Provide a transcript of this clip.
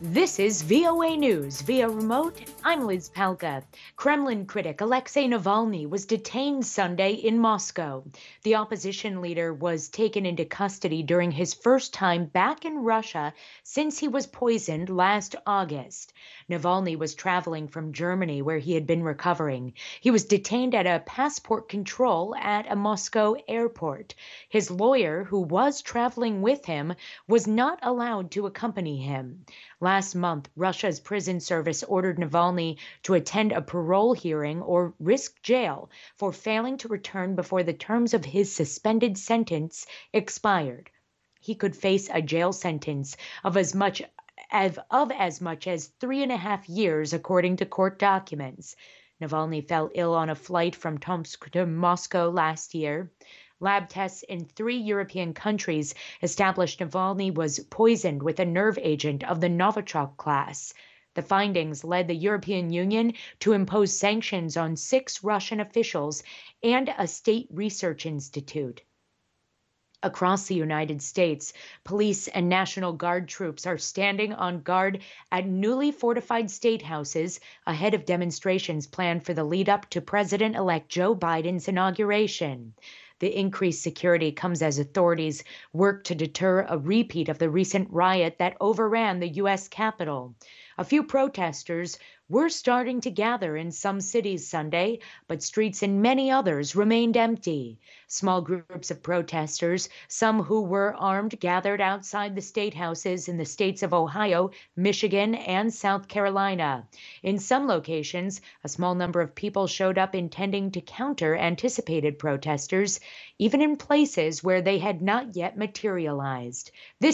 This is VOA News via remote. I'm Liz Palka. Kremlin critic Alexei Navalny was detained Sunday in Moscow. The opposition leader was taken into custody during his first time back in Russia since he was poisoned last August. Navalny was traveling from Germany where he had been recovering. He was detained at a passport control at a Moscow airport. His lawyer, who was traveling with him, was not allowed to accompany him. Last month, Russia's prison service ordered Navalny to attend a parole hearing or risk jail for failing to return before the terms of his suspended sentence expired. He could face a jail sentence of as much as 3.5 years, according to court documents. Navalny fell ill on a flight from Tomsk to Moscow last year. Lab tests in 3 European countries established Navalny was poisoned with a nerve agent of the Novichok class. The findings led the European Union to impose sanctions on 6 Russian officials and a state research institute. Across the United States, police and National Guard troops are standing on guard at newly fortified state houses ahead of demonstrations planned for the lead up to President-elect Joe Biden's inauguration. The increased security comes as authorities work to deter a repeat of the recent riot that overran the U.S. Capitol. A few protesters were starting to gather in some cities Sunday, but streets in many others remained empty. Small groups of protesters, some who were armed, gathered outside the state houses in the states of Ohio, Michigan, and South Carolina. In some locations, a small number of people showed up intending to counter anticipated protesters, even in places where they had not yet materialized. This